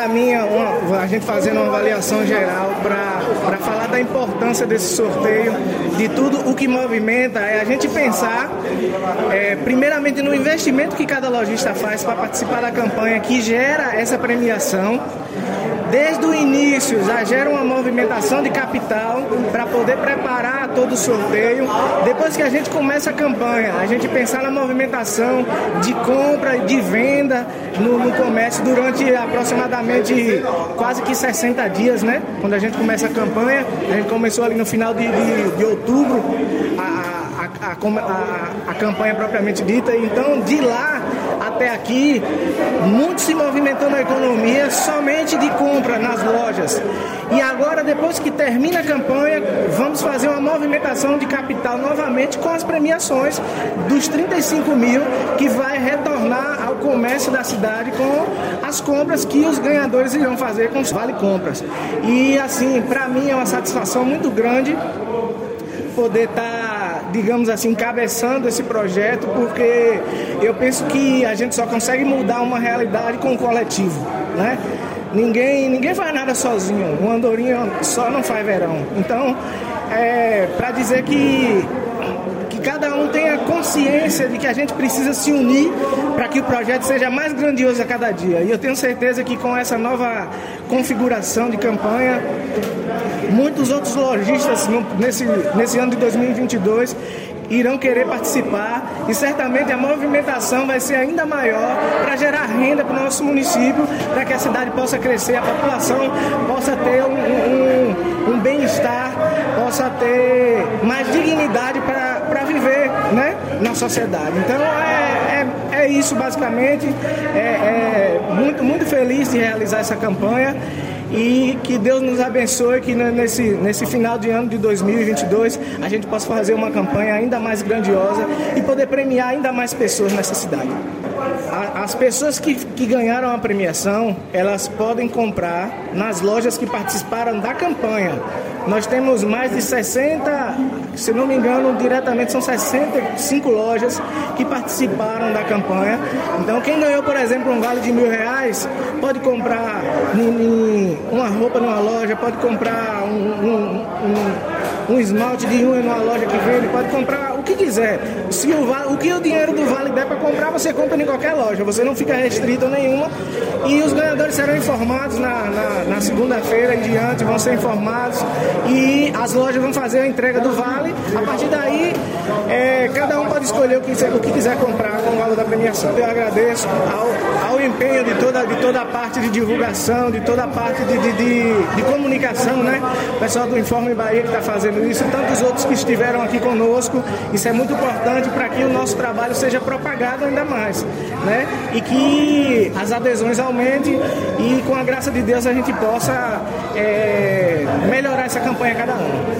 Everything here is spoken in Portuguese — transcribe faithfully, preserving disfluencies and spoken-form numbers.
para mim, uma, a gente fazendo uma avaliação geral para falar da importância desse sorteio, de tudo o que movimenta, é a gente pensar, é, primeiramente, no investimento que cada lojista faz para participar da campanha que gera essa premiação. Desde o início já gera uma movimentação de capital para poder preparar todo o sorteio. Depois que a gente começa a campanha, a gente pensar na movimentação de compra e de venda no, no comércio durante aproximadamente quase que sessenta dias, né? Quando a gente começa a campanha, a gente começou ali no final de, de, de outubro a, a, a, a, a campanha propriamente dita. Então, de lá até aqui, muito se movimentou na economia somente de compra nas lojas. E agora, depois que termina a campanha, vamos fazer uma movimentação de capital novamente com as premiações dos trinta e cinco mil, que vai retornar ao comércio da cidade com as compras que os ganhadores irão fazer com os vale-compras. E assim, para mim é uma satisfação muito grande poder estar, digamos assim, encabeçando esse projeto, porque eu penso que a gente só consegue mudar uma realidade com o coletivo, né? Ninguém, ninguém faz nada sozinho, o andorinha só não faz verão. Então, é, para dizer que, que cada um tenha consciência de que a gente precisa se unir para que o projeto seja mais grandioso a cada dia. E eu tenho certeza que com essa nova configuração de campanha, muitos outros lojistas nesse, nesse ano de dois mil e vinte e dois irão querer participar e certamente a movimentação vai ser ainda maior para gerar renda para o nosso município, para que a cidade possa crescer, a população possa ter um, um, um bem-estar, possa ter mais dignidade para viver, né, na sociedade. Então é, é, é isso basicamente, é, é muito, muito feliz de realizar essa campanha. E que Deus nos abençoe, que nesse, nesse final de ano de dois mil e vinte e dois a gente possa fazer uma campanha ainda mais grandiosa e poder premiar ainda mais pessoas nessa cidade. As pessoas que, que ganharam a premiação, elas podem comprar nas lojas que participaram da campanha. Nós temos mais de sessenta, se não me engano, diretamente são sessenta e cinco lojas que participaram da campanha. Então, quem ganhou, por exemplo, um vale de mil reais, pode comprar uma roupa numa loja, pode comprar um, um, um, um esmalte de unha numa loja que vende, pode comprar o que quiser. Se o, o que o dinheiro do vale der para comprar, você compra em qualquer loja, você não fica restrito a nenhuma. E os ganhadores serão informados na, na, na segunda-feira em diante, vão ser informados. E as lojas vão fazer a entrega do vale. A partir daí, é, cada um pode escolher o que, o que quiser comprar com o valor da premiação. Eu agradeço ao, ao empenho de toda, de toda a parte de divulgação, de toda a parte de, de, de, de comunicação, né? O pessoal do Informe Bahia que está fazendo isso, e tantos outros que estiveram aqui conosco. Isso é muito importante para que o nosso trabalho seja propagado ainda mais, né? E que as adesões aumentem e, com a graça de Deus, a gente possa é, melhorar essa campanha a cada ano.